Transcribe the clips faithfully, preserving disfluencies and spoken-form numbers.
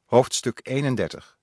Hoofdstuk eenendertig.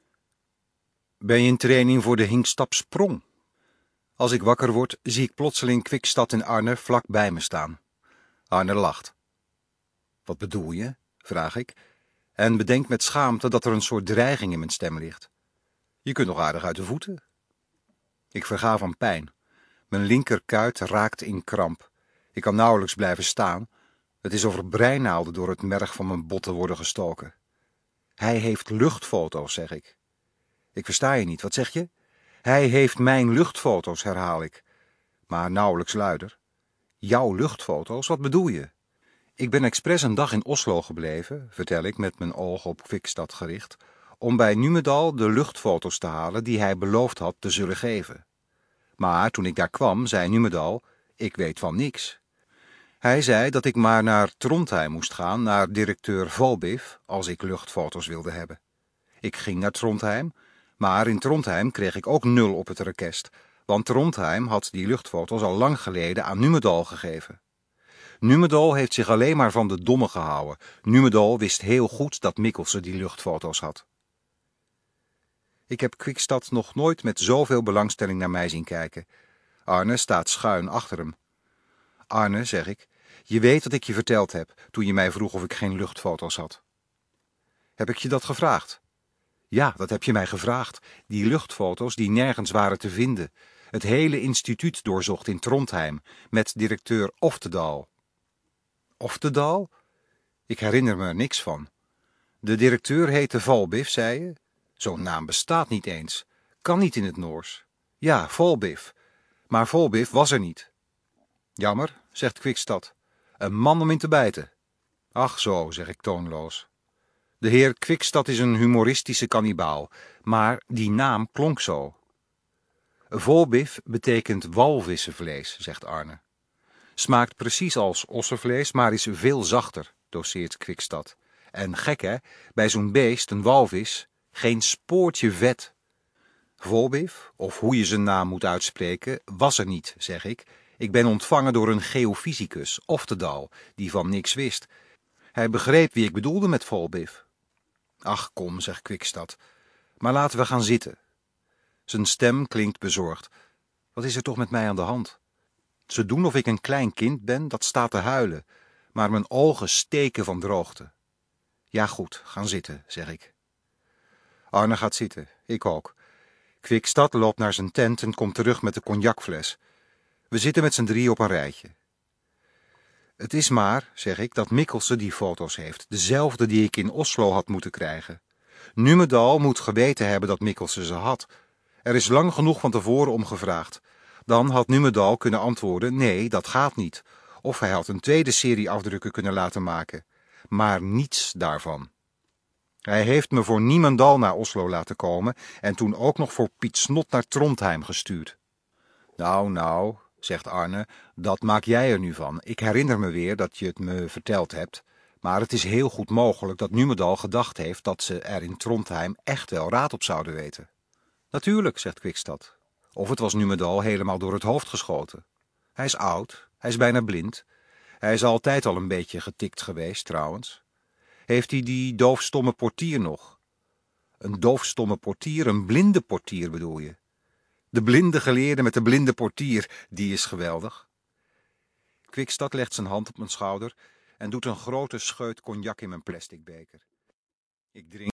Ben je in training voor de hinkstapsprong? Als ik wakker word, zie ik plotseling Kwikstad en Arne vlak bij me staan. Arne lacht. Wat bedoel je? Vraag ik, en bedenk met schaamte dat er een soort dreiging in mijn stem ligt. Je kunt nog aardig uit de voeten. Ik verga van pijn. Mijn linkerkuit raakt in kramp. Ik kan nauwelijks blijven staan. Het is of er breinaalden door het merg van mijn botten worden gestoken. Hij heeft luchtfoto's, zeg ik. Ik versta je niet, wat zeg je? Hij heeft mijn luchtfoto's, herhaal ik. Maar nauwelijks luider. Jouw luchtfoto's, wat bedoel je? Ik ben expres een dag in Oslo gebleven, vertel ik met mijn ogen op Kwikstad gericht, om bij Numedal de luchtfoto's te halen die hij beloofd had te zullen geven. Maar toen ik daar kwam, zei Numedal, ik weet van niks. Hij zei dat ik maar naar Trondheim moest gaan, naar directeur Volbiv, als ik luchtfoto's wilde hebben. Ik ging naar Trondheim, maar in Trondheim kreeg ik ook nul op het rekest, want Trondheim had die luchtfoto's al lang geleden aan Numedal gegeven. Numedal heeft zich alleen maar van de domme gehouden. Numedal wist heel goed dat Mikkelsen die luchtfoto's had. Ik heb Kwikstad nog nooit met zoveel belangstelling naar mij zien kijken. Arne staat schuin achter hem. Arne, zeg ik, je weet wat ik je verteld heb toen je mij vroeg of ik geen luchtfoto's had. Heb ik je dat gevraagd? Ja, dat heb je mij gevraagd. Die luchtfoto's die nergens waren te vinden. Het hele instituut doorzocht in Trondheim, met directeur Oftedal. Oftedal? Ik herinner me er niks van. De directeur heette Volbiv, zei je? Zo'n naam bestaat niet eens. Kan niet in het Noors. Ja, Volbiv. Maar Volbiv was er niet. Jammer, zegt Kwikstad. Een man om in te bijten. Ach zo, zeg ik toonloos. De heer Kwikstad is een humoristische kannibaal, maar die naam klonk zo. Volbiv betekent walvissenvlees, zegt Arne. Smaakt precies als ossenvlees, maar is veel zachter, doceert Kwikstad. En gek hè, bij zo'n beest, een walvis, geen spoortje vet. Volbiv, of hoe je zijn naam moet uitspreken, was er niet, zeg ik. Ik ben ontvangen door een geofysicus, Oftedal, die van niks wist. Hij begreep wie ik bedoelde met Volbiv. Ach kom, zegt Kwikstad, maar laten we gaan zitten. Zijn stem klinkt bezorgd. Wat is er toch met mij aan de hand? Ze doen of ik een klein kind ben dat staat te huilen, maar mijn ogen steken van droogte. Ja goed, gaan zitten, zeg ik. Arne gaat zitten, ik ook. Kwikstad loopt naar zijn tent en komt terug met de cognacfles. We zitten met z'n drie op een rijtje. Het is maar, zeg ik, dat Mikkelsen die foto's heeft, dezelfde die ik in Oslo had moeten krijgen. Numedal moet geweten hebben dat Mikkelsen ze had. Er is lang genoeg van tevoren om gevraagd. Dan had Numedal kunnen antwoorden, nee, dat gaat niet. Of hij had een tweede serie afdrukken kunnen laten maken. Maar niets daarvan. Hij heeft me voor niemendal naar Oslo laten komen en toen ook nog voor Piet Snot naar Trondheim gestuurd. Nou, nou, zegt Arne, dat maak jij er nu van. Ik herinner me weer dat je het me verteld hebt. Maar het is heel goed mogelijk dat Numedal gedacht heeft dat ze er in Trondheim echt wel raad op zouden weten. Natuurlijk, zegt Kwikstad. Of het was Numedal helemaal door het hoofd geschoten. Hij is oud, hij is bijna blind. Hij is altijd al een beetje getikt geweest, trouwens. Heeft hij die doofstomme portier nog? Een doofstomme portier, een blinde portier bedoel je? De blinde geleerde met de blinde portier, die is geweldig. Kwikstad legt zijn hand op mijn schouder en doet een grote scheut cognac in mijn plastic beker. Ik drink